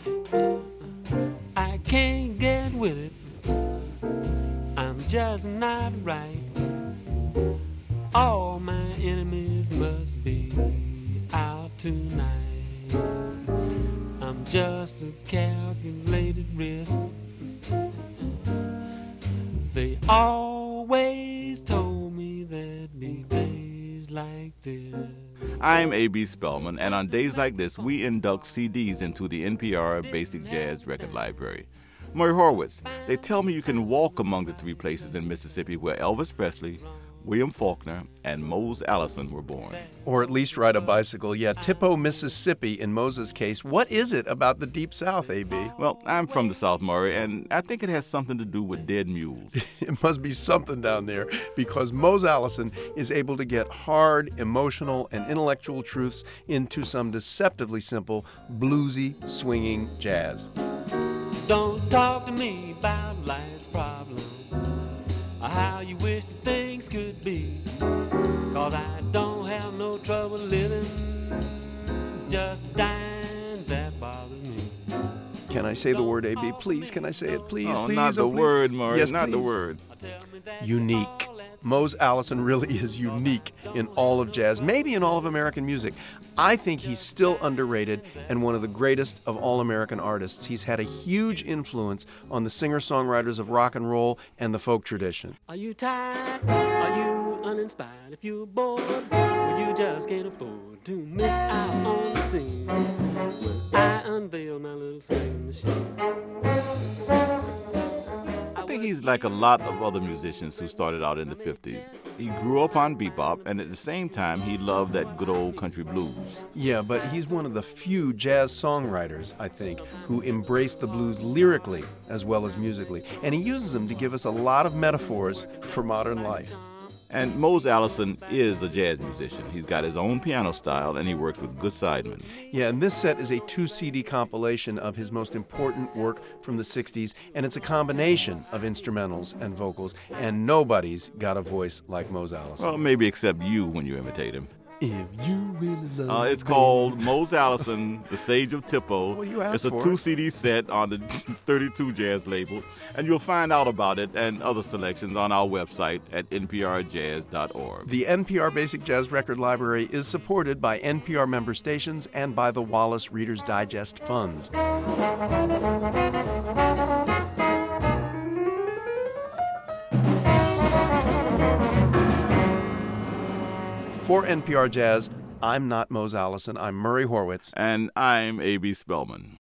I can't get with it. I'm just not right. All my enemies must be out tonight. I'm just a calculated risk. They always told me there'd be days like this. I'm A.B. Spellman, and on days like this, we induct CDs into the NPR Basic Jazz Record Library. Murray Horwitz, they tell me you can walk among the three places in Mississippi where Elvis Presley, William Faulkner, and Mose Allison were born. Or at least ride a bicycle. Yeah, Tippo, Mississippi in Mose's case. What is it about the Deep South, A.B.? Well, I'm from the South, Murray, and I think it has something to do with dead mules. It must be something down there because Mose Allison is able to get hard, emotional, and intellectual truths into some deceptively simple, bluesy, swinging jazz. Don't talk to me about life's problems or how you wish that things could be, 'cause I don't have no trouble living, just dying that bothers me. Can I say the word, A.B.? Please, can I say it? Please, Oh, please. not the please. word, Murray, Yes, not the please. word. Unique. Mose Allison really is unique in all of jazz, maybe in all of American music. I think he's still underrated and one of the greatest of all American artists. He's had a huge influence on the singer-songwriters of rock and roll and the folk tradition. Are you tired? Are you uninspired? If you're bored, well, you just can't afford to miss out on the scene when I unveil my little swing machine. I think he's like a lot of other musicians who started out in the 50s. He grew up on bebop, and at the same time, he loved that good old country blues. Yeah, but he's one of the few jazz songwriters, I think, who embrace the blues lyrically as well as musically. And he uses them to give us a lot of metaphors for modern life. And Mose Allison is a jazz musician. He's got his own piano style, and he works with good sidemen. Yeah, and this set is a 2-CD compilation of his most important work from the 60s, and it's a combination of instrumentals and vocals, and nobody's got a voice like Mose Allison. Well, maybe except you when you imitate him. If you really love It's called Mose Allison, The Sage of Tippo. Well, you asked it's a for it. 2-CD set on the 32 Jazz label, and you'll find out about it and other selections on our website at nprjazz.org. The NPR Basic Jazz Record Library is supported by NPR member stations and by the Wallace Reader's Digest funds. For NPR Jazz, I'm not Mose Allison. I'm Murray Horwitz. And I'm A.B. Spellman.